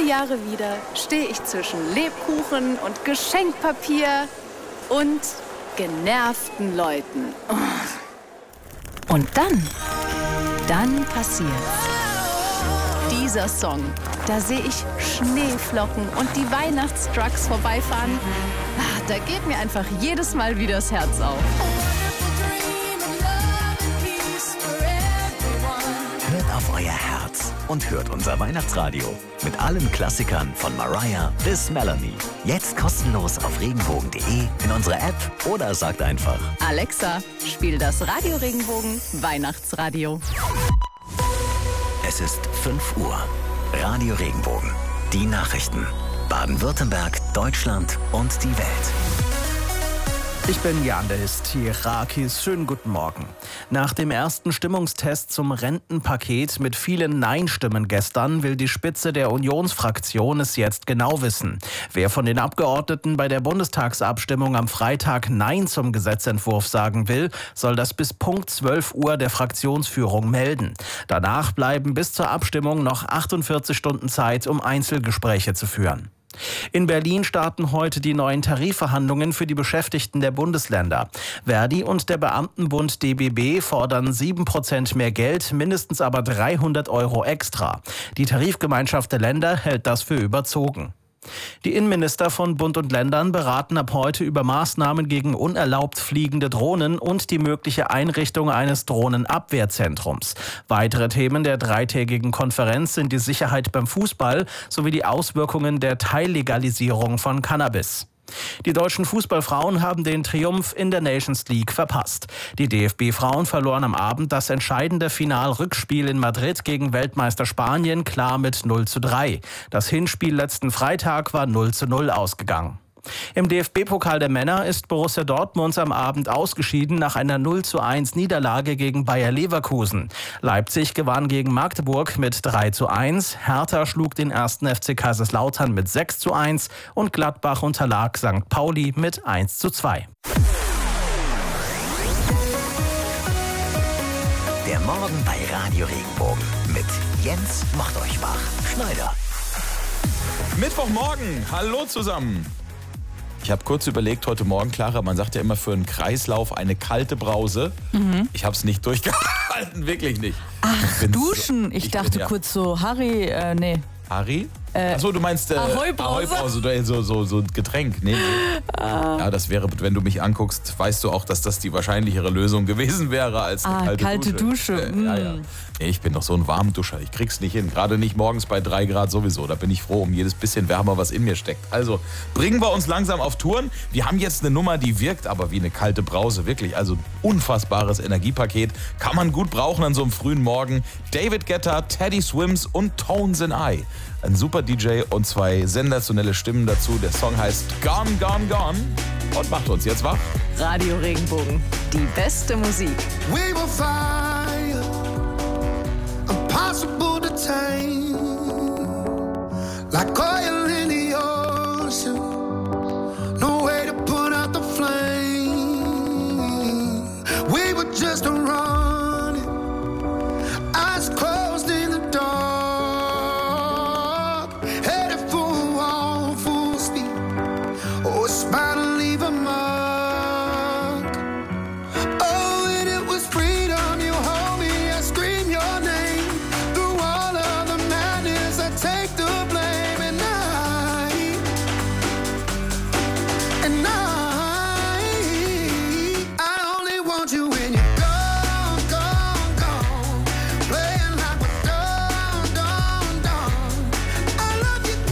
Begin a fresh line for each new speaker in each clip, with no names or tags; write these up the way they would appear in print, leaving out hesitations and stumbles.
Jahre wieder stehe ich zwischen Lebkuchen und Geschenkpapier und genervten Leuten. Und dann passiert's. Dieser Song, da sehe ich Schneeflocken und die Weihnachtstrucks vorbeifahren. Da geht mir einfach jedes Mal wieder das Herz auf.
Hört auf euer Herz und hört unser Weihnachtsradio mit allen Klassikern von Mariah bis Melanie. Jetzt kostenlos auf regenbogen.de, in unserer App oder sagt einfach:
Alexa, spiel das Radio Regenbogen Weihnachtsradio.
Es ist 5 Uhr. Radio Regenbogen. Die Nachrichten. Baden-Württemberg, Deutschland und die Welt.
Ich bin Jan, der ist hier. Rakis, schönen guten Morgen. Nach dem ersten Stimmungstest zum Rentenpaket mit vielen Nein-Stimmen gestern will die Spitze der Unionsfraktion es jetzt genau wissen. Wer von den Abgeordneten bei der Bundestagsabstimmung am Freitag Nein zum Gesetzentwurf sagen will, soll das bis Punkt 12 Uhr der Fraktionsführung melden. Danach bleiben bis zur Abstimmung noch 48 Stunden Zeit, um Einzelgespräche zu führen. In Berlin starten heute die neuen Tarifverhandlungen für die Beschäftigten der Bundesländer. Verdi und der Beamtenbund DBB fordern 7% mehr Geld, mindestens aber 300 € extra. Die Tarifgemeinschaft der Länder hält das für überzogen. Die Innenminister von Bund und Ländern beraten ab heute über Maßnahmen gegen unerlaubt fliegende Drohnen und die mögliche Einrichtung eines Drohnenabwehrzentrums. Weitere Themen der 3-tägigen Konferenz sind die Sicherheit beim Fußball sowie die Auswirkungen der Teillegalisierung von Cannabis. Die deutschen Fußballfrauen haben den Triumph in der Nations League verpasst. Die DFB-Frauen verloren am Abend das entscheidende Finalrückspiel in Madrid gegen Weltmeister Spanien klar mit 0:3. Das Hinspiel letzten Freitag war 0:0 ausgegangen. Im DFB-Pokal der Männer ist Borussia Dortmund am Abend ausgeschieden nach einer 0:1 Niederlage gegen Bayer Leverkusen. Leipzig gewann gegen Magdeburg mit 3:1, Hertha schlug den 1. FC Kaiserslautern mit 6:1 und Gladbach unterlag St. Pauli mit 1:2.
Der Morgen bei Radio Regenbogen mit Jens macht euch wach. Schneider.
Mittwochmorgen, hallo zusammen. Ich habe kurz überlegt heute Morgen, Clara, man sagt ja immer für einen Kreislauf eine kalte Brause. Ich habe es nicht durchgehalten, wirklich nicht.
Ach, duschen. Ich dachte kurz so, Harry, nee.
Harry? Achso, du meinst Ahoi-Brause, so ein Getränk. Nee. Ja, das wäre, wenn du mich anguckst, weißt du auch, dass das die wahrscheinlichere Lösung gewesen wäre als eine kalte Dusche. Ja. Nee, ich bin doch so ein Warmduscher, ich krieg's nicht hin. Gerade nicht morgens bei 3 Grad sowieso. Da bin ich froh um jedes bisschen Wärmer, was in mir steckt. Also bringen wir uns langsam auf Touren. Wir haben jetzt eine Nummer, die wirkt aber wie eine kalte Brause. Wirklich, also unfassbares Energiepaket. Kann man gut brauchen an so einem frühen Morgen. David Guetta, Teddy Swims und Tones in Eye. Ein super DJ und 2 sensationelle Stimmen dazu. Der Song heißt Gone, Gone, Gone und macht uns jetzt wach.
Radio Regenbogen, die beste Musik.
We will fire, impossible to tame, like oil in the ocean, no way to put out the flame. We were just running, eyes closed in the dark. About to leave a mark. Oh, and it was freedom. You hold me, I scream your name. Through all of the madness, I take the blame. And I only want you when you're gone, gone, gone. Playing like we're done, done, done. I love you,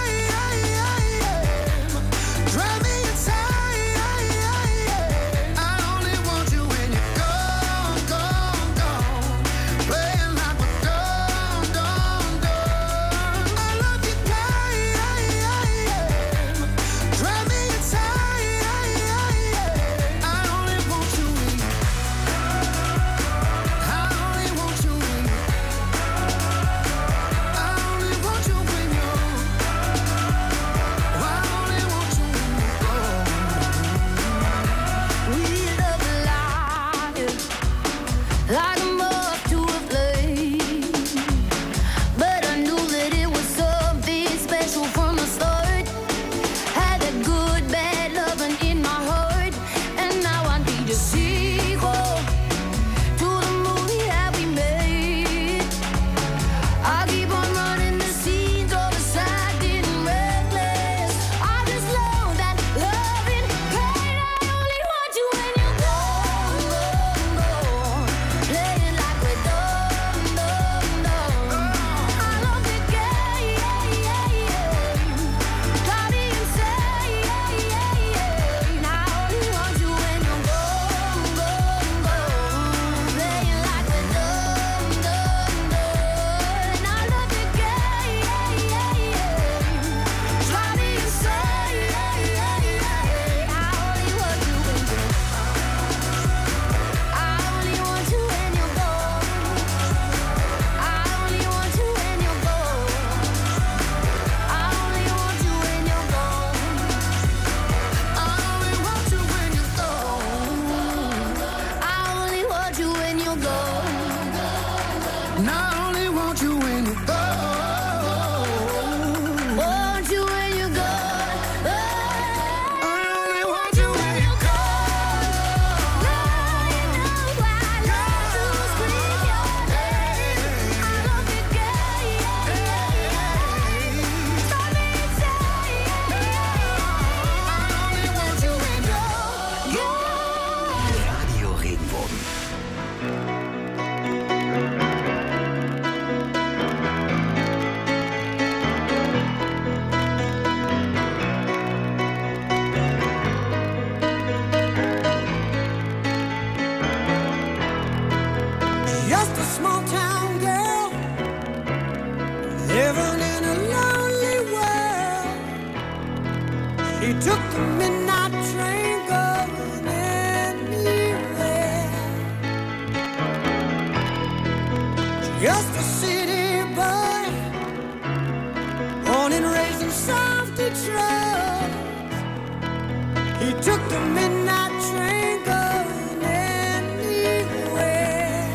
drive me. took the midnight train going anywhere. Just a city boy, born and raised in South Detroit. He took the midnight train going anywhere.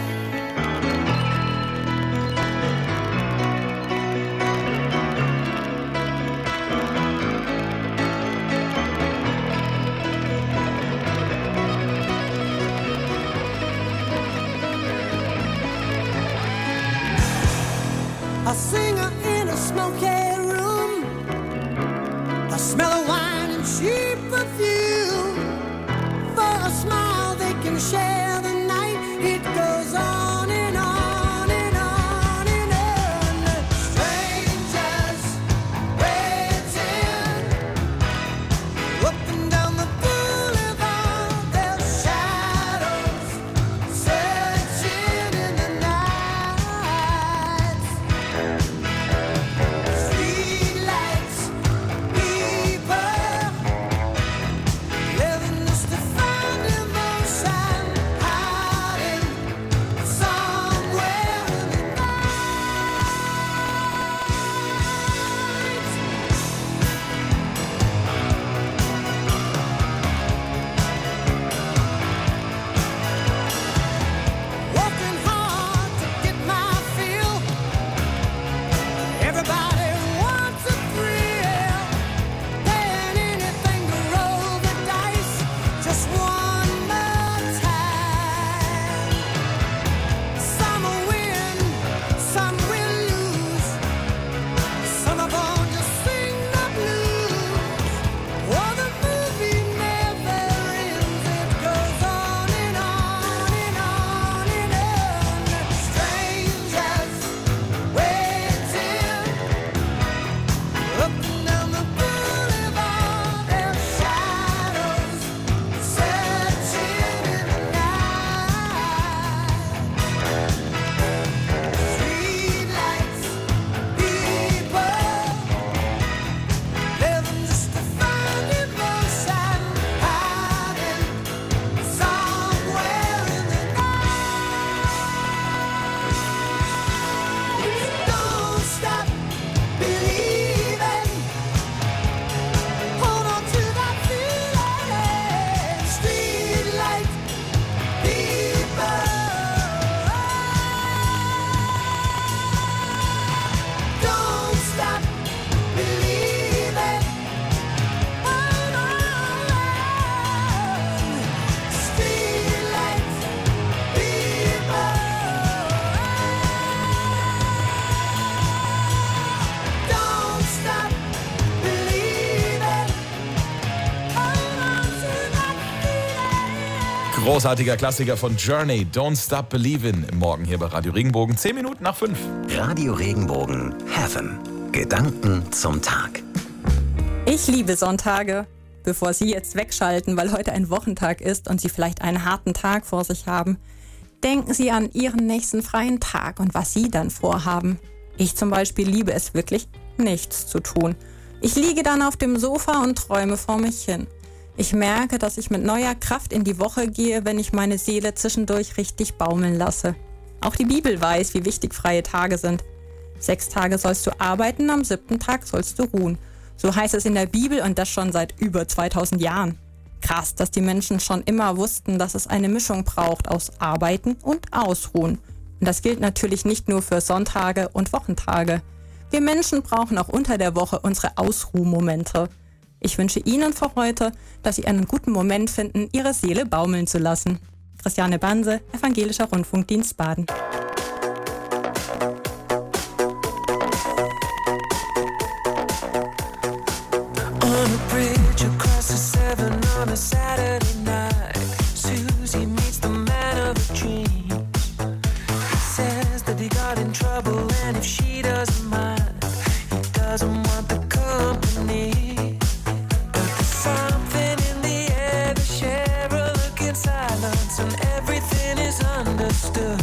A singer in a smoky room, a smell of wine and cheap perfume. For a smile they can share the night. It goes on and on and on and on. Strangers waiting up and down the boulevard. Their shadows searching in the night. Streetlights, people living just to find emotion, hiding somewhere in the night. Working hard to get my fill. Everybody wants a thrill, paying anything to roll the dice just one more time. Some will win, some will lose. Some of them just sing the blues. Oh, the movie never ends. It goes on and on and on and on. Strangers waiting up and down the boulevard. Their shadows searching in the night. Streetlights, people living just to find emotion, hiding somewhere in the night. Don't stop believing. Hold on to that feeling. Streetlight people. Don't stop believing. Hold on. Streetlight people. Don't stop believing. Hold on to that feeling.
Großartiger Klassiker von Journey, Don't Stop Believin', im Morgen hier bei Radio Regenbogen, 10 Minuten nach 5.
Radio Regenbogen Heaven. Gedanken zum Tag.
Ich liebe Sonntage. Bevor Sie jetzt wegschalten, weil heute ein Wochentag ist und Sie vielleicht einen harten Tag vor sich haben, denken Sie an Ihren nächsten freien Tag und was Sie dann vorhaben. Ich zum Beispiel liebe es wirklich, nichts zu tun. Ich liege dann auf dem Sofa und träume vor mich hin. Ich merke, dass ich mit neuer Kraft in die Woche gehe, wenn ich meine Seele zwischendurch richtig baumeln lasse. Auch die Bibel weiß, wie wichtig freie Tage sind. 6 Tage sollst du arbeiten, am 7. Tag sollst du ruhen. So heißt es in der Bibel und das schon seit über 2000 Jahren. Krass, dass die Menschen schon immer wussten, dass es eine Mischung braucht aus Arbeiten und Ausruhen. Und das gilt natürlich nicht nur für Sonntage und Wochentage. Wir Menschen brauchen auch unter der Woche unsere Ausruhmomente. Ich wünsche Ihnen für heute, dass Sie einen guten Moment finden, Ihre Seele baumeln zu lassen. Christiane Banse, Evangelischer Rundfunkdienst Baden.
On a bridge across the Severn on a Saturday night, Susie meets the man of her dreams. He says that he got in trouble and if she doesn't mind, he doesn't want the company. But there's something in the air, they share a look in silence and everything is understood.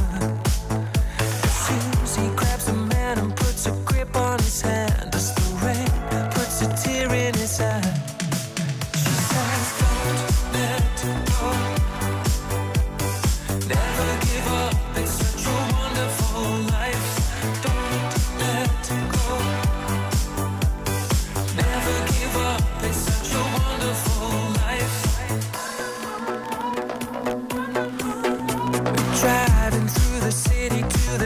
Susie grabs the man and puts a grip on his hand as the rain puts a tear in his eye.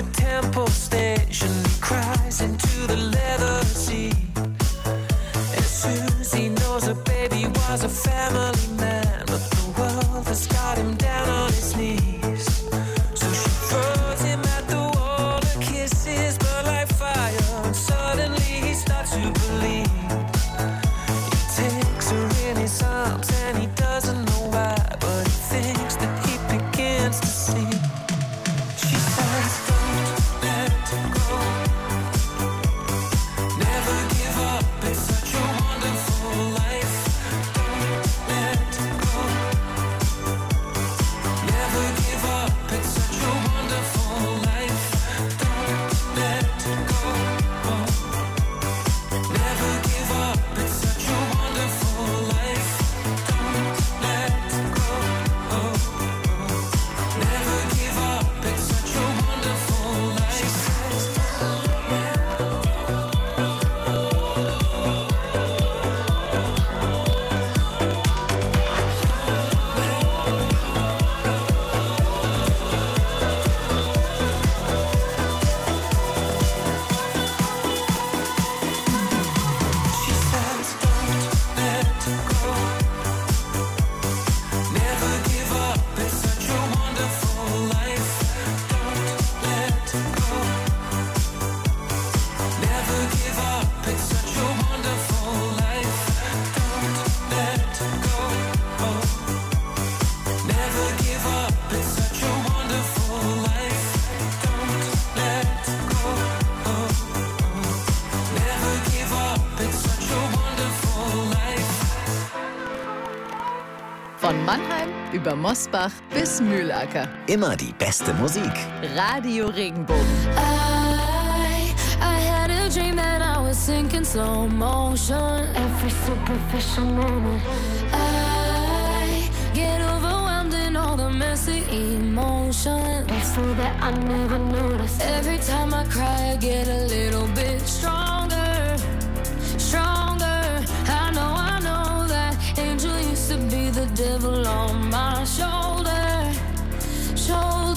temple station. He cries into the leather seat. And Susie knows her baby was a family man, but the world has got him down on his knees. So she throws him at the wall, her kisses burn like fire, and suddenly he starts to believe. He takes her in his arms and he doesn't know why, but he thinks that he begins to see. She says, don't let go, never give up, it's such a wonderful life. Don't let go, never give up, it's such a wonderful life. Don't let go, never give up, it's such a wonderful life. Don't let go, never give up, it's such a wonderful life. She says, she says, don't let go, never give up, it's such a wonderful life. Don't let go, never give up, it's such a wonderful life. Don't let go, never give up, it's such a wonderful life. Don't let go, never give up, it's such a wonderful life.
Von Mannheim über Mosbach bis Mühlacker.
Immer die beste Musik.
Radio Regenbogen.
I had a dream that I was sinking slow motion. Every superficial moment. I get overwhelmed in all the messy emotions. It's so that I never notice. Every time I cry, I get a little bit stronger, stronger. I know that angel used to be the devil on my shoulder, shoulder.